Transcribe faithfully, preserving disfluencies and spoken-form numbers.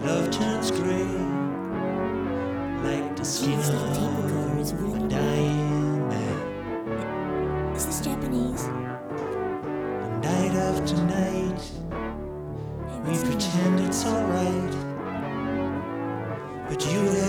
love turns gray, like the skin Jeez, that table cover is of a really dying man. Is this Japanese? And night after night, Hey, we what's the name? pretend it's alright, but you there